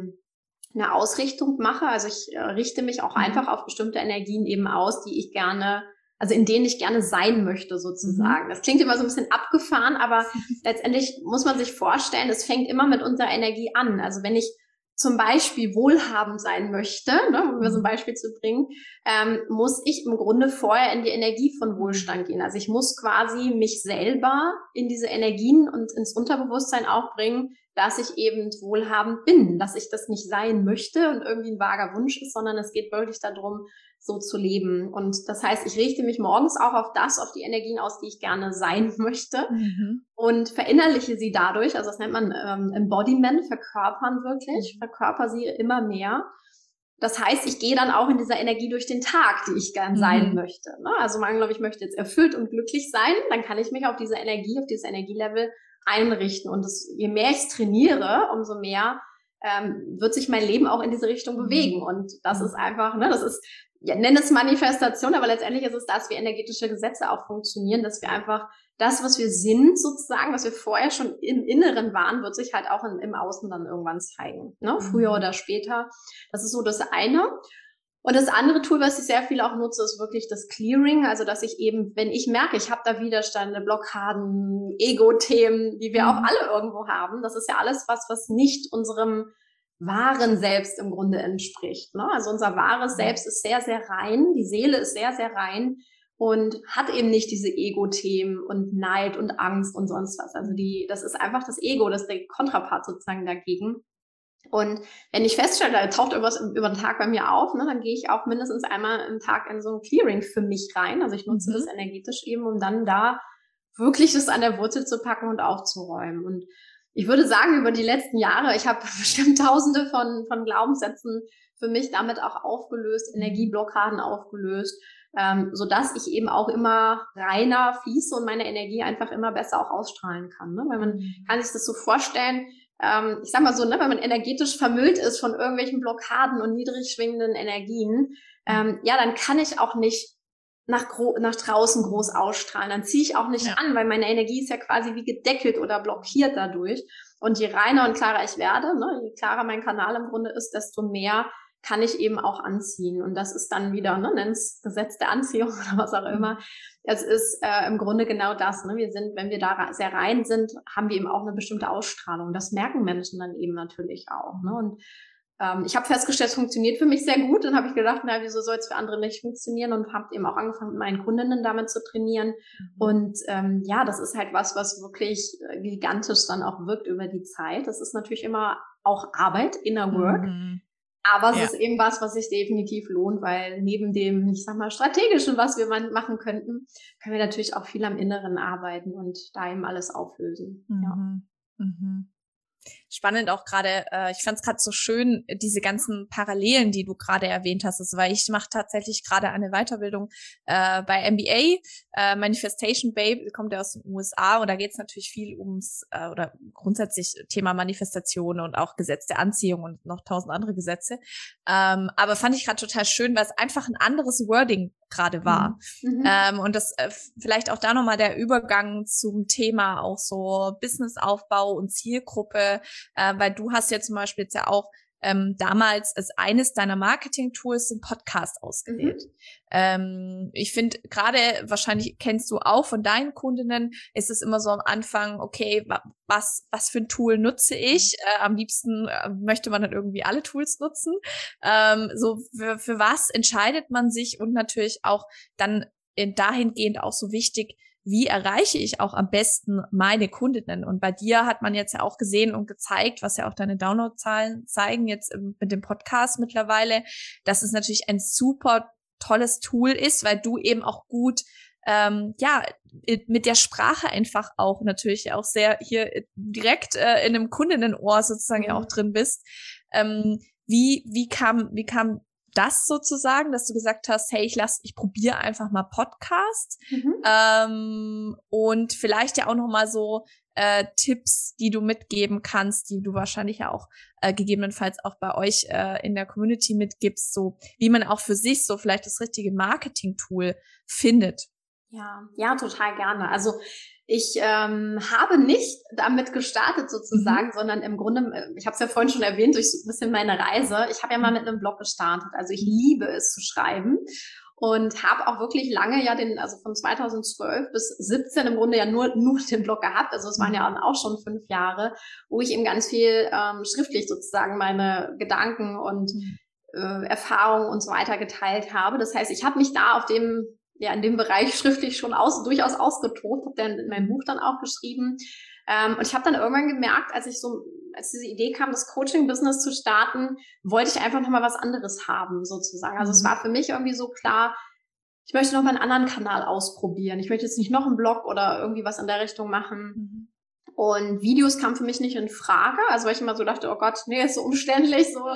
eine Ausrichtung mache. Also ich richte mich auch einfach auf bestimmte Energien eben aus, die ich gerne, also in denen ich gerne sein möchte sozusagen. Das klingt immer so ein bisschen abgefahren, aber letztendlich muss man sich vorstellen, es fängt immer mit unserer Energie an. Also wenn ich zum Beispiel wohlhabend sein möchte, um mir so ein Beispiel zu bringen, muss ich im Grunde vorher in die Energie von Wohlstand gehen. Also ich muss quasi mich selber in diese Energien und ins Unterbewusstsein auch bringen, dass ich eben wohlhabend bin, dass ich das nicht sein möchte und irgendwie ein vager Wunsch ist, sondern es geht wirklich darum, so zu leben. Und das heißt, ich richte mich morgens auch auf die Energien aus, die ich gerne sein möchte und verinnerliche sie dadurch, also das nennt man Embodiment, verkörpern wirklich, verkörper sie immer mehr. Das heißt, ich gehe dann auch in dieser Energie durch den Tag, die ich gern sein möchte. Ne? Also man, glaube ich, möchte jetzt erfüllt und glücklich sein, dann kann ich mich auf diese Energie, auf dieses Energielevel einrichten. Und je mehr ich trainiere, umso mehr wird sich mein Leben auch in diese Richtung bewegen. Und das ist einfach, das ist, nenn es Manifestation, aber letztendlich ist es das, wie energetische Gesetze auch funktionieren, dass wir einfach das, was wir sind sozusagen, was wir vorher schon im Inneren waren, wird sich halt auch im Außen dann irgendwann zeigen, ne? Früher oder später. Das ist so das eine. Und das andere Tool, was ich sehr viel auch nutze, ist wirklich das Clearing. Also, dass ich eben, wenn ich merke, ich habe da Widerstände, Blockaden, Ego-Themen, die wir auch alle irgendwo haben, das ist ja alles was nicht unserem wahren Selbst im Grunde entspricht. Ne? Also unser wahres Selbst ist sehr, sehr rein, die Seele ist sehr, sehr rein und hat eben nicht diese Ego-Themen und Neid und Angst und sonst was. Also das ist einfach das Ego, das ist der Kontrapart sozusagen dagegen. Und wenn ich feststelle, da taucht irgendwas über den Tag bei mir auf, ne, dann gehe ich auch mindestens einmal am Tag in so ein Clearing für mich rein. Also ich nutze das energetisch eben, um dann da wirklich das an der Wurzel zu packen und aufzuräumen. Und ich würde sagen, über die letzten Jahre, ich habe bestimmt Tausende von Glaubenssätzen für mich damit auch aufgelöst, Energieblockaden aufgelöst, sodass ich eben auch immer reiner fließe und meine Energie einfach immer besser auch ausstrahlen kann. Ne? Weil man kann sich das so vorstellen, ich sag mal so, ne, wenn man energetisch vermüllt ist von irgendwelchen Blockaden und niedrig schwingenden Energien, ja, dann kann ich auch nicht nach draußen groß ausstrahlen. Dann ziehe ich auch nicht an, weil meine Energie ist ja quasi wie gedeckelt oder blockiert dadurch. Und je reiner und klarer ich werde, ne, je klarer mein Kanal im Grunde ist, desto mehr kann ich eben auch anziehen. Und das ist dann wieder, ne, nenn's Gesetz der Anziehung oder was auch immer. Es ist im Grunde genau das. Ne? Wir sind, wenn wir da sehr rein sind, haben wir eben auch eine bestimmte Ausstrahlung. Das merken Menschen dann eben natürlich auch. Ne? Und ich habe festgestellt, es funktioniert für mich sehr gut. Dann habe ich gedacht, na, wieso soll es für andere nicht funktionieren? Und habe eben auch angefangen, mit meinen Kundinnen damit zu trainieren. Und ja, das ist halt was wirklich gigantisch dann auch wirkt über die Zeit. Das ist natürlich immer auch Arbeit, Inner Work. Aber es ist eben was sich definitiv lohnt, weil neben dem, ich sag mal, strategischen, was wir machen könnten, können wir natürlich auch viel am Inneren arbeiten und da eben alles auflösen. Spannend auch gerade, ich fand es gerade so schön, diese ganzen Parallelen, die du gerade erwähnt hast, also, weil ich mache tatsächlich gerade eine Weiterbildung bei MBA, Manifestation Babe, kommt ja aus den USA und da geht es natürlich viel oder grundsätzlich Thema Manifestation und auch Gesetz der Anziehung und noch 1000 andere Gesetze. Aber fand ich gerade total schön, weil es einfach ein anderes Wording gerade war. Und das vielleicht auch da nochmal der Übergang zum Thema auch so Businessaufbau und Zielgruppe, weil du hast ja zum Beispiel jetzt ja auch damals als eines deiner Marketing-Tools den Podcast ausgewählt. Ich finde gerade, wahrscheinlich kennst du auch von deinen Kundinnen, ist es immer so am Anfang, okay, was für ein Tool nutze ich? Am liebsten möchte man dann irgendwie alle Tools nutzen. So für was entscheidet man sich und natürlich auch dann dahingehend auch so wichtig, wie erreiche ich auch am besten meine Kundinnen? Und bei dir hat man jetzt ja auch gesehen und gezeigt, was ja auch deine Downloadzahlen zeigen jetzt mit dem Podcast mittlerweile, dass es natürlich ein super tolles Tool ist, weil du eben auch gut mit der Sprache einfach auch natürlich auch sehr hier direkt in einem Kundinenohr sozusagen ja auch drin bist. Wie kam das sozusagen, dass du gesagt hast, hey, ich probiere einfach mal Podcast und vielleicht ja auch noch mal so Tipps, die du mitgeben kannst, die du wahrscheinlich ja auch gegebenenfalls auch bei euch in der Community mitgibst, so wie man auch für sich so vielleicht das richtige Marketing-Tool findet. Ja, total gerne. Also ich habe nicht damit gestartet sozusagen, sondern im Grunde, ich habe es ja vorhin schon erwähnt, durch so ein bisschen meine Reise. Ich habe ja mal mit einem Blog gestartet. Also ich liebe es zu schreiben und habe auch wirklich lange also von 2012 bis 17 im Grunde ja nur den Blog gehabt. Also es waren ja auch schon 5 Jahre, wo ich eben ganz viel schriftlich sozusagen meine Gedanken und Erfahrungen und so weiter geteilt habe. Das heißt, ich habe mich da in dem Bereich schriftlich schon durchaus ausgetobt, habe dann in meinem Buch dann auch geschrieben. Und ich habe dann irgendwann gemerkt, als diese Idee kam, das Coaching-Business zu starten, wollte ich einfach nochmal was anderes haben, sozusagen. Also es war für mich irgendwie so klar, ich möchte nochmal einen anderen Kanal ausprobieren. Ich möchte jetzt nicht noch einen Blog oder irgendwie was in der Richtung machen. Und Videos kamen für mich nicht in Frage, also weil ich immer so dachte, oh Gott, nee, ist so umständlich. So.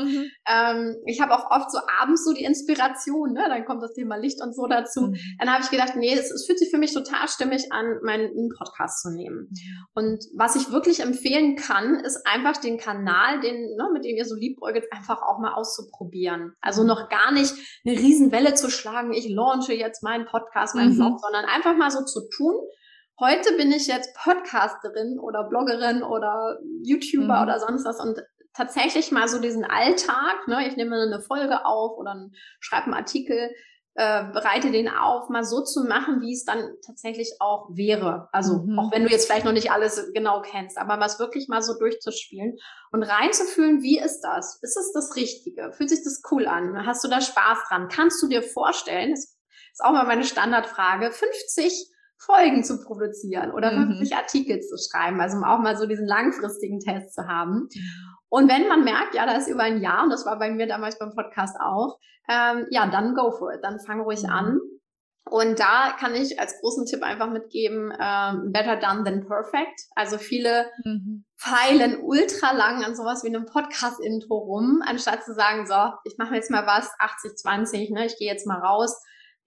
Ich habe auch oft so abends so die Inspiration, ne? Dann kommt das Thema Licht und so dazu. Dann habe ich gedacht, nee, es fühlt sich für mich total stimmig an, meinen Podcast zu nehmen. Und was ich wirklich empfehlen kann, ist einfach den Kanal, mit dem ihr so liebäugelt, einfach auch mal auszuprobieren. Also noch gar nicht eine Riesenwelle zu schlagen, ich launche jetzt meinen Podcast, meinen Blog, sondern einfach mal so zu tun. Heute bin ich jetzt Podcasterin oder Bloggerin oder YouTuber oder sonst was und tatsächlich mal so diesen Alltag, ne, ich nehme eine Folge auf oder schreibe einen Artikel, bereite den auf, mal so zu machen, wie es dann tatsächlich auch wäre. Also auch wenn du jetzt vielleicht noch nicht alles genau kennst, aber was wirklich mal so durchzuspielen und reinzufühlen, wie ist das? Ist es das Richtige? Fühlt sich das cool an? Hast du da Spaß dran? Kannst du dir vorstellen, das ist auch mal meine Standardfrage, 50 Folgen zu produzieren oder 50 Artikel zu schreiben, also um auch mal so diesen langfristigen Test zu haben. Und wenn man merkt, ja, da ist über ein Jahr, und das war bei mir damals beim Podcast auch, dann go for it, dann fang ruhig an. Und da kann ich als großen Tipp einfach mitgeben, better done than perfect. Also viele feilen ultra lang an sowas wie einem Podcast-Intro rum, anstatt zu sagen, so, ich mache jetzt mal was, 80-20, ne, ich gehe jetzt mal raus,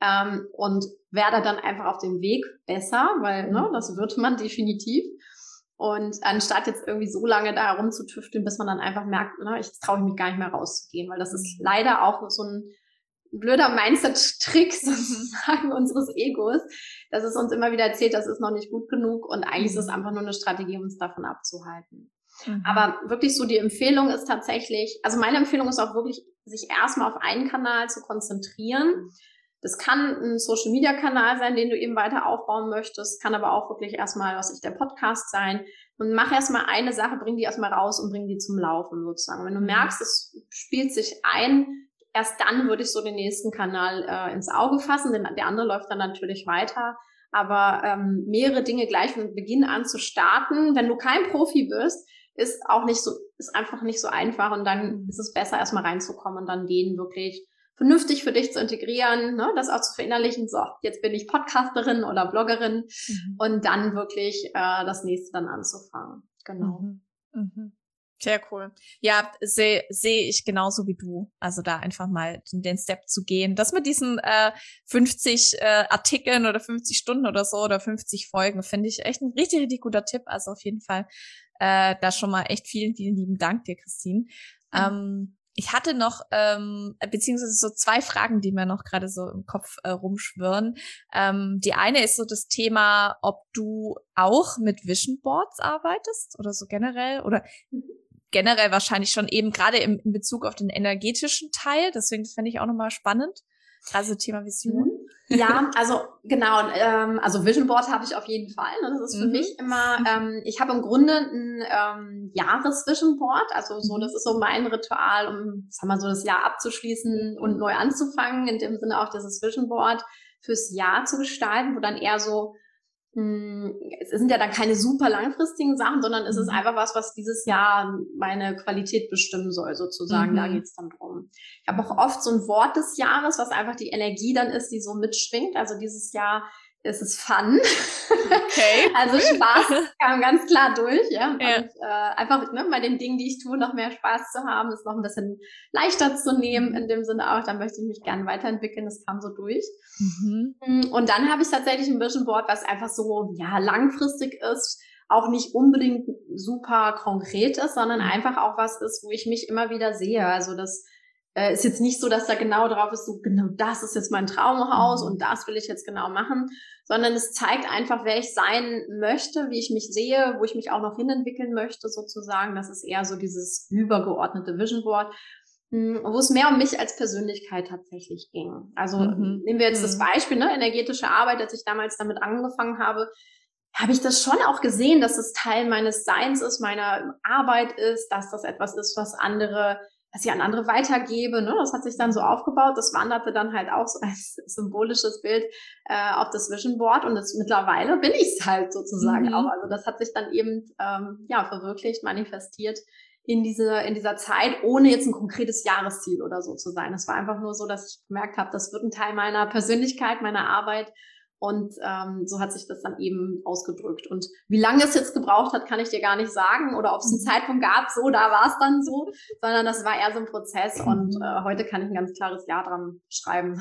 und werde dann einfach auf dem Weg besser, weil das wird man definitiv. Und anstatt jetzt irgendwie so lange da rumzutüfteln, bis man dann einfach merkt, jetzt traue ich mich gar nicht mehr rauszugehen, weil das ist leider auch so ein blöder Mindset-Trick sozusagen unseres Egos, dass es uns immer wieder erzählt, das ist noch nicht gut genug und eigentlich ist es einfach nur eine Strategie, uns davon abzuhalten. Aber wirklich so die Empfehlung ist tatsächlich, also meine Empfehlung ist auch wirklich, sich erstmal auf einen Kanal zu konzentrieren. Das kann ein Social-Media-Kanal sein, den du eben weiter aufbauen möchtest, kann aber auch wirklich erstmal, der Podcast sein. und mach erstmal eine Sache, bring die erstmal raus und bring die zum Laufen sozusagen. Wenn du merkst, es spielt sich ein, erst dann würde ich so den nächsten Kanal ins Auge fassen, denn der andere läuft dann natürlich weiter. Aber mehrere Dinge gleich von Beginn an zu starten, wenn du kein Profi bist, ist einfach nicht so einfach. Und dann ist es besser, erstmal reinzukommen und dann den wirklich vernünftig für dich zu integrieren, ne? Das auch zu verinnerlichen, so, jetzt bin ich Podcasterin oder Bloggerin und dann wirklich das nächste dann anzufangen. Genau. Sehr cool. Ja, sehe ich genauso wie du. Also da einfach mal den Step zu gehen. Das mit diesen 50 Artikeln oder 50 Stunden oder so oder 50 Folgen finde ich echt ein richtig, richtig guter Tipp. Also auf jeden Fall da schon mal echt vielen, vielen lieben Dank dir, Christine. Ich hatte noch, beziehungsweise so 2 Fragen, die mir noch gerade so im Kopf rumschwirren. Die eine ist so das Thema, ob du auch mit Vision Boards arbeitest oder so generell oder generell wahrscheinlich schon eben gerade in Bezug auf den energetischen Teil. Deswegen, das fände ich auch nochmal spannend. Also Thema Vision. Ja, also genau, also Vision Board habe ich auf jeden Fall. Und das ist für mich immer, ich habe im Grunde ein Jahres-Vision Board, also so, das ist so mein Ritual, um, sagen wir mal so, das Jahr abzuschließen und neu anzufangen, in dem Sinne auch dieses Vision Board fürs Jahr zu gestalten, wo dann eher so, es sind ja dann keine super langfristigen Sachen, sondern es ist einfach was dieses Jahr meine Qualität bestimmen soll, sozusagen. Da geht's dann drum. Ich habe auch oft so ein Wort des Jahres, was einfach die Energie dann ist, die so mitschwingt. Also dieses Jahr ist es Fun. Okay. Also Spaß kam ganz klar durch, ja. Und einfach bei den Dingen, die ich tue, noch mehr Spaß zu haben, es noch ein bisschen leichter zu nehmen, in dem Sinne auch, da möchte ich mich gerne weiterentwickeln, das kam so durch. Und dann habe ich tatsächlich ein Vision Board, was einfach so langfristig ist, auch nicht unbedingt super konkret ist, sondern einfach auch was ist, wo ich mich immer wieder sehe. Also das ist jetzt nicht so, dass da genau drauf ist, so genau das ist jetzt mein Traumhaus und das will ich jetzt genau machen, sondern es zeigt einfach, wer ich sein möchte, wie ich mich sehe, wo ich mich auch noch hinentwickeln möchte sozusagen. Das ist eher so dieses übergeordnete Vision Board, wo es mehr um mich als Persönlichkeit tatsächlich ging. Also nehmen wir jetzt das Beispiel, energetische Arbeit, als ich damals damit angefangen habe ich das schon auch gesehen, dass es Teil meines Seins ist, meiner Arbeit ist, dass das etwas ist, was ich an andere weitergebe. Ne? Das hat sich dann so aufgebaut. Das wanderte dann halt auch so als symbolisches Bild auf das Vision Board. Und mittlerweile bin ich es halt sozusagen auch. Also das hat sich dann eben verwirklicht, manifestiert in dieser Zeit, ohne jetzt ein konkretes Jahresziel oder so zu sein. Es war einfach nur so, dass ich gemerkt habe, das wird ein Teil meiner Persönlichkeit, meiner Arbeit. Und so hat sich das dann eben ausgedrückt. Und wie lange es jetzt gebraucht hat, kann ich dir gar nicht sagen. Oder ob es einen Zeitpunkt gab, so, da war es dann so. Sondern das war eher so ein Prozess. Und heute kann ich ein ganz klares Ja dran schreiben.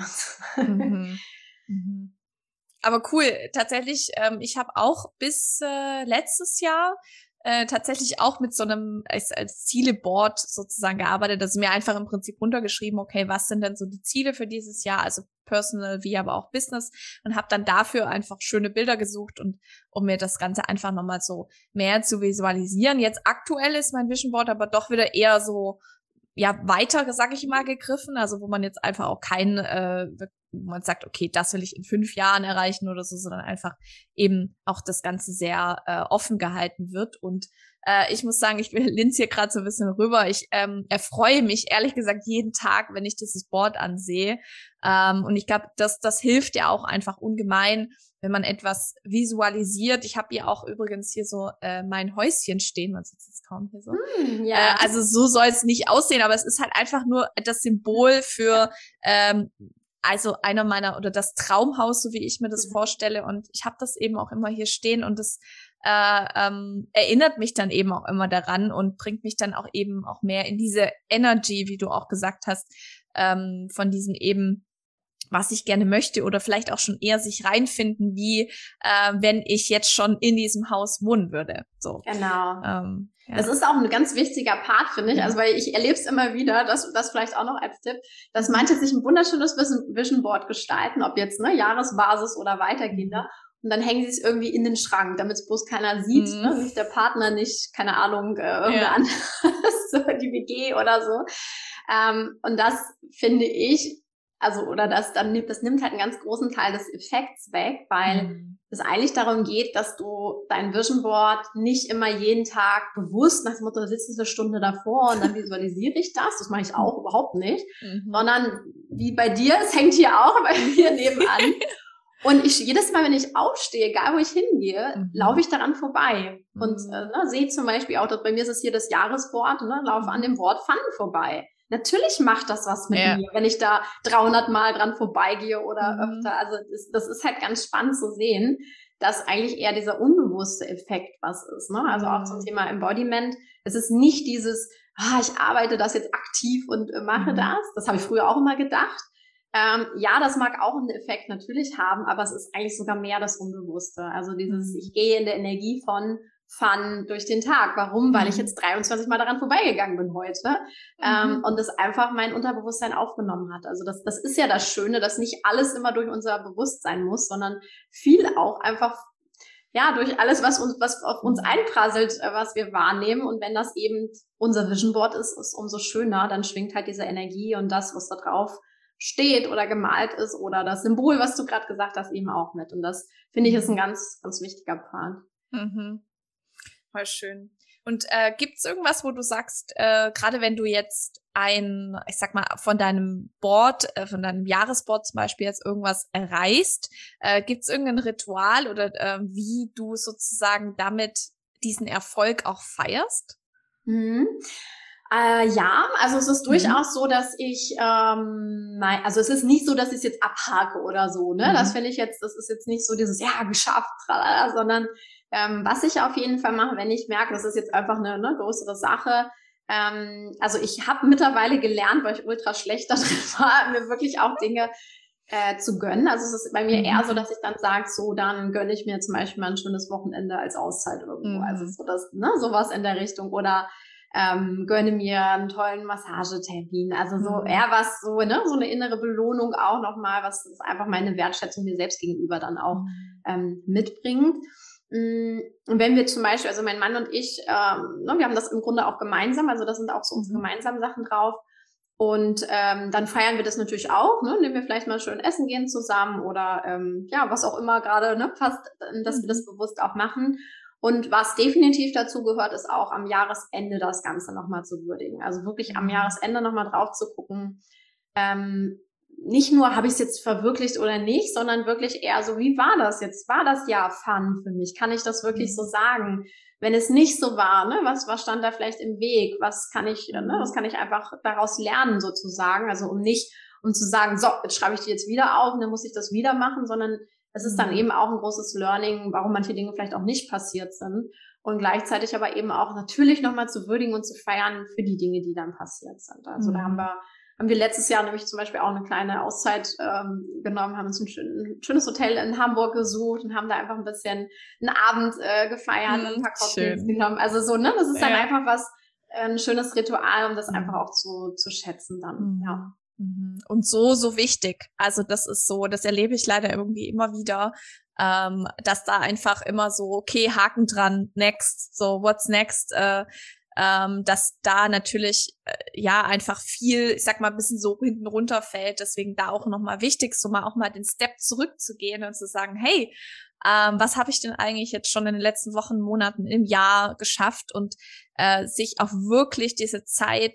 Aber cool, tatsächlich, ich habe auch bis letztes Jahr tatsächlich auch mit so einem als Zieleboard sozusagen gearbeitet. Also mir einfach im Prinzip runtergeschrieben, okay, was sind denn so die Ziele für dieses Jahr, also personal wie aber auch Business, und habe dann dafür einfach schöne Bilder gesucht und um mir das Ganze einfach nochmal so mehr zu visualisieren. Jetzt aktuell ist mein Vision Board aber doch wieder eher so weiter, sag ich mal, gegriffen, also wo man jetzt einfach auch man sagt, okay, das will ich in 5 Jahren erreichen oder so, sondern einfach eben auch das Ganze sehr offen gehalten wird. Und ich muss sagen, ich linse hier gerade so ein bisschen rüber. Ich erfreue mich ehrlich gesagt jeden Tag, wenn ich dieses Board ansehe. Und ich glaube, das hilft ja auch einfach ungemein, wenn man etwas visualisiert. Ich habe hier auch übrigens hier so mein Häuschen stehen, man sieht es jetzt kaum hier so. Also so soll es nicht aussehen, aber es ist halt einfach nur das Symbol für also das Traumhaus, so wie ich mir das vorstelle. Und ich habe das eben auch immer hier stehen und das erinnert mich dann eben auch immer daran und bringt mich dann auch eben auch mehr in diese Energy, wie du auch gesagt hast, von diesem eben, was ich gerne möchte oder vielleicht auch schon eher sich reinfinden, wie wenn ich jetzt schon in diesem Haus wohnen würde. So. Genau. Das ist auch ein ganz wichtiger Part, finde ich. Also, weil ich erlebe es immer wieder, das vielleicht auch noch als Tipp, dass manche sich ein wunderschönes Vision Board gestalten, ob jetzt Jahresbasis oder weitergehender. Und dann hängen sie es irgendwie in den Schrank, damit es bloß keiner sieht, nicht der Partner, nicht, keine Ahnung, irgendwer anderes, die WG oder so. Und das finde ich also, oder das nimmt halt einen ganz großen Teil des Effekts weg, weil es eigentlich darum geht, dass du dein Vision Board nicht immer jeden Tag bewusst nach dem Motto, da sitzt du eine Stunde davor und dann visualisiere ich das mache ich auch überhaupt nicht, sondern wie bei dir, es hängt hier auch bei mir nebenan. Und jedes Mal, wenn ich aufstehe, egal wo ich hingehe, laufe ich daran vorbei. Und sehe zum Beispiel auch, bei mir ist es hier das Jahresboard, laufe an dem Board Fun vorbei. Natürlich macht das was mit mir, wenn ich da 300 Mal dran vorbeigehe oder öfter. Also das ist halt ganz spannend zu sehen, dass eigentlich eher dieser unbewusste Effekt was ist. Ne? Also auch zum Thema Embodiment. Es ist nicht dieses, ich arbeite das jetzt aktiv und mache das. Das habe ich früher auch immer gedacht. Ja, das mag auch einen Effekt natürlich haben, aber es ist eigentlich sogar mehr das Unbewusste. Also dieses, ich gehe in der Energie von Fun durch den Tag. Warum? Weil ich jetzt 23 Mal daran vorbeigegangen bin heute und das einfach mein Unterbewusstsein aufgenommen hat. Also das ist ja das Schöne, dass nicht alles immer durch unser Bewusstsein muss, sondern viel auch einfach durch alles, was auf uns einprasselt, was wir wahrnehmen. Und wenn das eben unser Vision Board ist umso schöner. Dann schwingt halt diese Energie und das, was da drauf steht oder gemalt ist oder das Symbol, was du gerade gesagt hast, eben auch mit. Und das, finde ich, ist ein ganz, ganz wichtiger Part. Voll schön. Und gibt's irgendwas, wo du sagst, gerade wenn du jetzt ich sag mal, von deinem Board, von deinem Jahresboard zum Beispiel jetzt irgendwas erreichst, gibt's irgendein Ritual oder wie du sozusagen damit diesen Erfolg auch feierst? Ja, also es ist durchaus so, dass ich, also es ist nicht so, dass ich es jetzt abhake oder so, ne? Das finde ich jetzt, das ist jetzt nicht so dieses, geschafft, tralala, sondern was ich auf jeden Fall mache, wenn ich merke, das ist jetzt einfach eine größere Sache. Also ich habe mittlerweile gelernt, weil ich ultra schlecht da drin war, mir wirklich auch Dinge zu gönnen. Also es ist bei mir eher so, dass ich dann sage, so, dann gönne ich mir zum Beispiel mal ein schönes Wochenende als Auszeit irgendwo. Also so das, sowas in der Richtung oder gönne mir einen tollen Massagetermin. Also so eher was so, so eine innere Belohnung auch nochmal, was einfach meine Wertschätzung mir selbst gegenüber dann auch mitbringt. Und wenn wir zum Beispiel, also mein Mann und ich, wir haben das im Grunde auch gemeinsam, also das sind auch so unsere gemeinsamen Sachen drauf. Und dann feiern wir das natürlich auch, indem wir vielleicht mal schön essen gehen zusammen oder was auch immer gerade passt, dass wir das bewusst auch machen. Und was definitiv dazu gehört, ist auch am Jahresende das Ganze nochmal zu würdigen. Also wirklich am Jahresende nochmal drauf zu gucken, nicht nur, habe ich es jetzt verwirklicht oder nicht, sondern wirklich eher so, wie war das jetzt? War das Jahr Fun für mich? Kann ich das wirklich so sagen? Wenn es nicht so war, was stand da vielleicht im Weg? Was kann ich einfach daraus lernen sozusagen? Also um zu sagen, so, jetzt schreibe ich die jetzt wieder auf und dann muss ich das wieder machen, sondern es ist dann eben auch ein großes Learning, warum manche Dinge vielleicht auch nicht passiert sind und gleichzeitig aber eben auch natürlich nochmal zu würdigen und zu feiern für die Dinge, die dann passiert sind. Also da haben wir letztes Jahr nämlich zum Beispiel auch eine kleine Auszeit genommen, haben uns ein schönes Hotel in Hamburg gesucht und haben da einfach ein bisschen einen Abend gefeiert und ein paar Cocktails genommen. Also so, das ist dann einfach ein schönes Ritual, um das einfach auch zu schätzen dann, ja. Und so wichtig. Also das ist so, das erlebe ich leider irgendwie immer wieder, dass da einfach immer so, okay, Haken dran, next, so what's next, dass da natürlich einfach viel, ich sag mal, ein bisschen so hinten runterfällt. Deswegen da auch nochmal wichtig, so mal auch mal den Step zurückzugehen und zu sagen, hey, was habe ich denn eigentlich jetzt schon in den letzten Wochen, Monaten, im Jahr geschafft und sich auch wirklich diese Zeit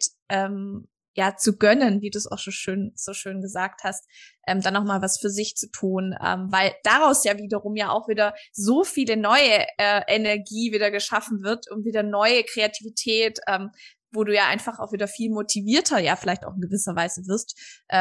zu gönnen, wie du es auch so schön gesagt hast, dann nochmal was für sich zu tun, weil daraus ja wiederum ja auch wieder so viele neue Energie wieder geschaffen wird und wieder neue Kreativität, wo du ja einfach auch wieder viel motivierter vielleicht auch in gewisser Weise wirst.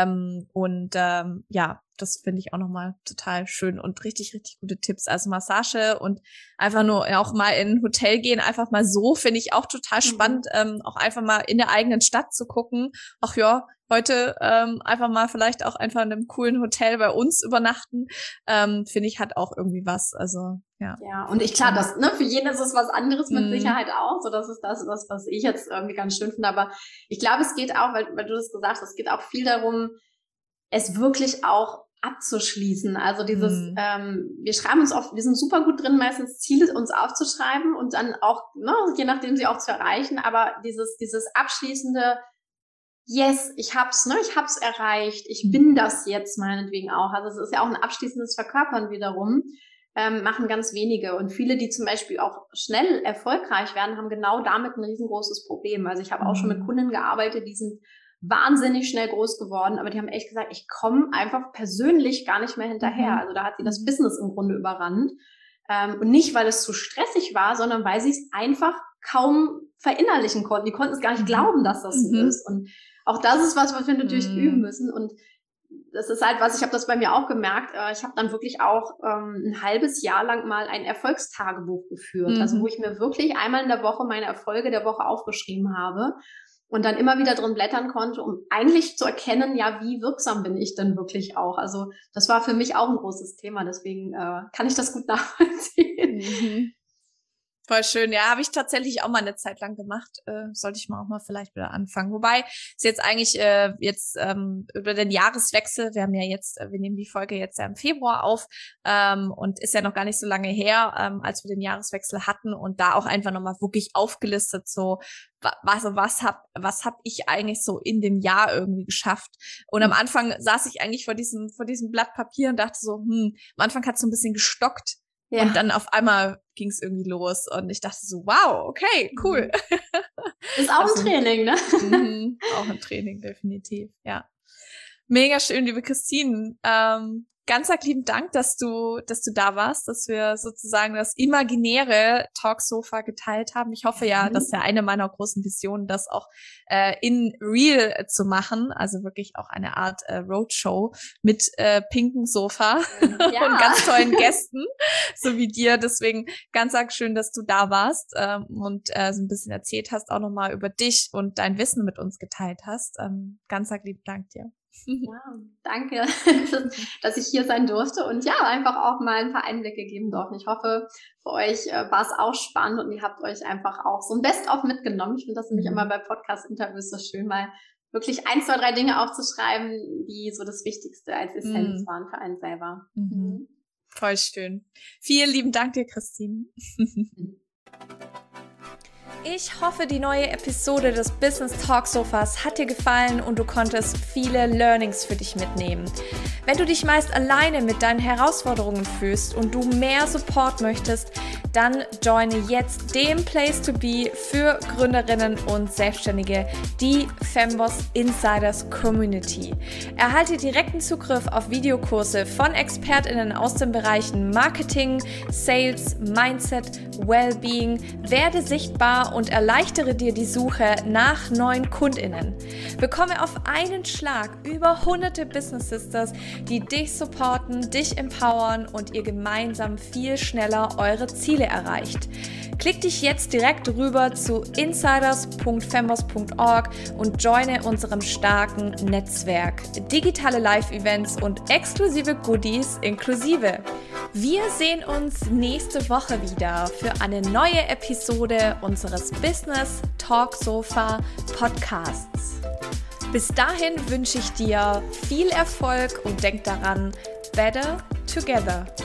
Das finde ich auch nochmal total schön und richtig, richtig gute Tipps. Also Massage und einfach nur auch mal in ein Hotel gehen, einfach mal so, finde ich auch total spannend, auch einfach mal in der eigenen Stadt zu gucken. Ach ja, heute einfach mal vielleicht auch einfach in einem coolen Hotel bei uns übernachten, finde ich, hat auch irgendwie was. Also ja. Ja, und klar, das, für jeden ist es was anderes mit Sicherheit auch. So, das ist das, was ich jetzt irgendwie ganz schön finde. Aber ich glaube, es geht auch, weil du das gesagt hast, es geht auch viel darum, es wirklich auch abzuschließen. Also dieses, wir schreiben uns oft, wir sind super gut drin, meistens Ziele uns aufzuschreiben und dann auch, je nachdem sie auch zu erreichen, aber dieses abschließende, yes, ich hab's erreicht, ich bin das jetzt meinetwegen auch. Also es ist ja auch ein abschließendes Verkörpern wiederum, machen ganz wenige. Und viele, die zum Beispiel auch schnell erfolgreich werden, haben genau damit ein riesengroßes Problem. Also ich habe auch schon mit Kunden gearbeitet, die sind wahnsinnig schnell groß geworden, aber die haben echt gesagt, ich komme einfach persönlich gar nicht mehr hinterher. Also da hat sie das Business im Grunde überrannt. Und nicht, weil es zu stressig war, sondern weil sie es einfach kaum verinnerlichen konnten. Die konnten es gar nicht glauben, dass das so ist. Und auch das ist was wir natürlich üben müssen. Und das ist halt ich habe das bei mir auch gemerkt, ich habe dann wirklich auch ein halbes Jahr lang mal ein Erfolgstagebuch geführt. Also wo ich mir wirklich einmal in der Woche meine Erfolge der Woche aufgeschrieben habe und dann immer wieder drin blättern konnte, um eigentlich zu erkennen, ja, wie wirksam bin ich denn wirklich auch. Also das war für mich auch ein großes Thema, deswegen kann ich das gut nachvollziehen. Voll schön. Ja, habe ich tatsächlich auch mal eine Zeit lang gemacht. Sollte ich mal auch mal vielleicht wieder anfangen. Wobei es jetzt eigentlich über den Jahreswechsel, wir nehmen die Folge jetzt ja im Februar auf und ist ja noch gar nicht so lange her, als wir den Jahreswechsel hatten und da auch einfach nochmal wirklich aufgelistet, so was hab ich eigentlich so in dem Jahr irgendwie geschafft. Und am Anfang saß ich eigentlich vor diesem Blatt Papier und dachte so, am Anfang hat es so ein bisschen gestockt. Ja. Und dann auf einmal ging es irgendwie los und ich dachte so, wow, okay, cool. Ist auch ein Training, ne? Auch ein Training, definitiv, ja. Mega schön, liebe Christine. Ganz lieben Dank, dass du da warst, dass wir sozusagen das imaginäre Talksofa geteilt haben. Ich hoffe ja, das ist ja eine meiner großen Visionen, das auch in real zu machen, also wirklich auch eine Art Roadshow mit pinkem Sofa und ganz tollen Gästen, so wie dir. Deswegen ganz schön, dass du da warst und so ein bisschen erzählt hast, auch nochmal über dich und dein Wissen mit uns geteilt hast. Ganz lieben Dank dir. Ja, danke, dass ich hier sein durfte und ja, einfach auch mal ein paar Einblicke geben durfte. Ich hoffe, für euch war es auch spannend und ihr habt euch einfach auch so ein Best-of mitgenommen. Ich finde das nämlich immer bei Podcast-Interviews so schön, mal wirklich 1, 2, 3 Dinge aufzuschreiben, die so das Wichtigste als Essenz waren für einen selber. Voll schön. Vielen lieben Dank dir, Christine. Ich hoffe, die neue Episode des Business Talk Sofas hat dir gefallen und du konntest viele Learnings für dich mitnehmen. Wenn du dich meist alleine mit deinen Herausforderungen fühlst und du mehr Support möchtest, dann joine jetzt den Place to be für Gründerinnen und Selbstständige, die Femboss Insiders Community. Erhalte direkten Zugriff auf Videokurse von ExpertInnen aus den Bereichen Marketing, Sales, Mindset, Wellbeing, werde sichtbar und erleichtere dir die Suche nach neuen KundInnen. Bekomme auf einen Schlag über hunderte Business Sisters, die dich supporten, dich empowern und ihr gemeinsam viel schneller eure Ziele erreicht. Klick dich jetzt direkt rüber zu insiders.femboss.org und joine unserem starken Netzwerk. Digitale Live-Events und exklusive Goodies inklusive. Wir sehen uns nächste Woche wieder für eine neue Episode unseres Business Talk Sofa Podcasts. Bis dahin wünsche ich dir viel Erfolg und denk daran, better together.